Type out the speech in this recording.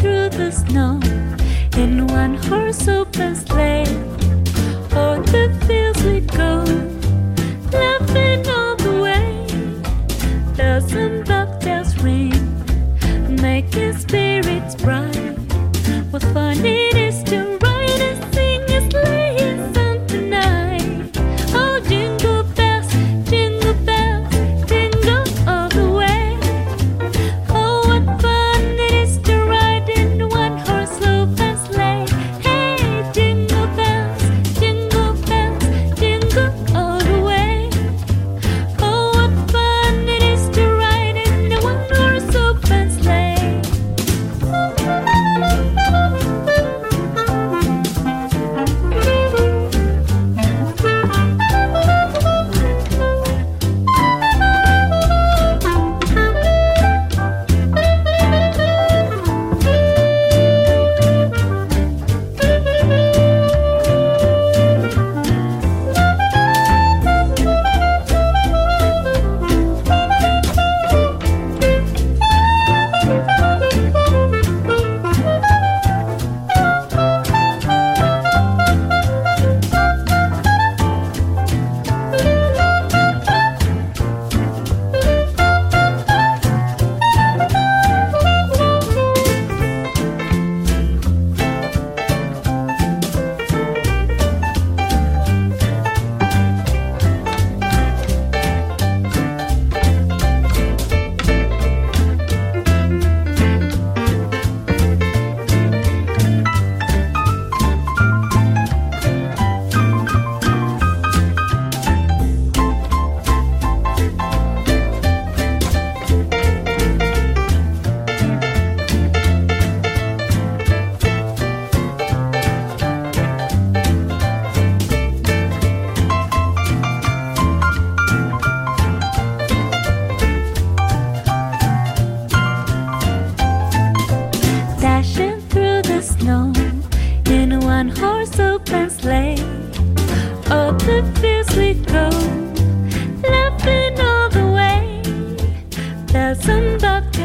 through the snow in one horse open sleigh. O'er the fields we go, laughing all the way. Bells and bobtails ring, making spirits bright. What fun it is to ride and sing a sleighing song tonight. Oh, jingle bells, jingle all the way. Oh, what fun it is to ride in one horse open sleigh. Hey, jingle bells, jingle all the way. Oh, what fun it is to ride in one horse open sleigh. Dashing through the snow in one horse open sleigh. All the fields we go, laughing all the way. Bells and bobtails